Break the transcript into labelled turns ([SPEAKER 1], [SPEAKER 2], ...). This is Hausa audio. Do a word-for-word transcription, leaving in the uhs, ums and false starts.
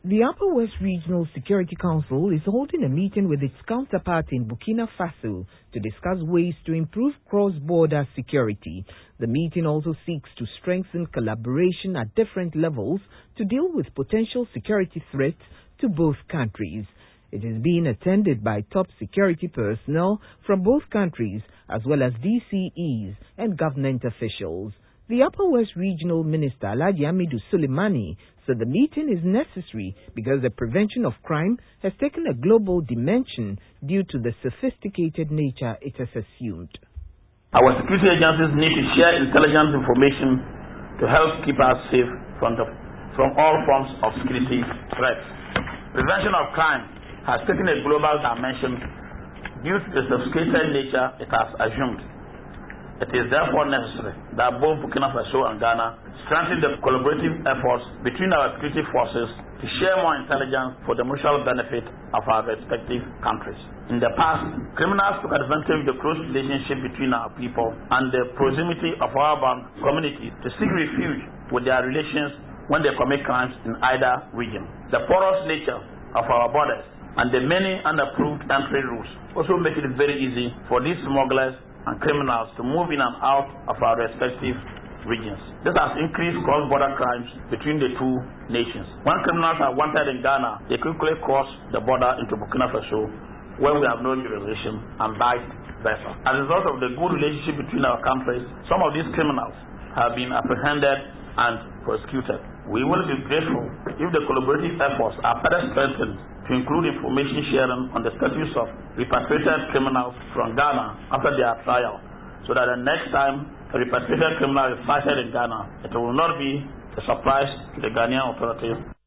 [SPEAKER 1] The Upper West Regional Security Council is holding a meeting with its counterpart in Burkina Faso to discuss ways to improve cross-border security. The meeting also seeks to strengthen collaboration at different levels to deal with potential security threats to both countries. It is being attended by top security personnel from both countries, as well as D C Es and government officials. The Upper West Regional Minister, Alhaji Hamidu Suleimani, said the meeting is necessary because the prevention of crime has taken a global dimension due to the sophisticated nature it has assumed.
[SPEAKER 2] Our security agencies need to share intelligence information to help keep us safe from, the, from all forms of security threats. Prevention of crime has taken a global dimension due to the sophisticated nature it has assumed. It is therefore necessary that both Burkina Faso and Ghana strengthen the collaborative efforts between our security forces to share more intelligence for the mutual benefit of our respective countries. In the past, criminals took advantage of the close relationship between our people and the proximity of our bound communities to seek refuge with their relations when they commit crimes in either region. The porous nature of our borders and the many unapproved entry routes also make it very easy for these smugglers and criminals to move in and out of our respective regions. This has increased cross-border crimes between the two nations. When criminals are wanted in Ghana, they quickly cross the border into Burkina Faso when we have no jurisdiction, and vice versa. As a result of the good relationship between our countries, some of these criminals have been apprehended and prosecuted. We will be grateful if the collaborative efforts are further strengthened to include information sharing on the status of repatriated criminals from Ghana after their trial, so that the next time a repatriated criminal is cited in Ghana, it will not be a surprise to the Ghanaian authorities.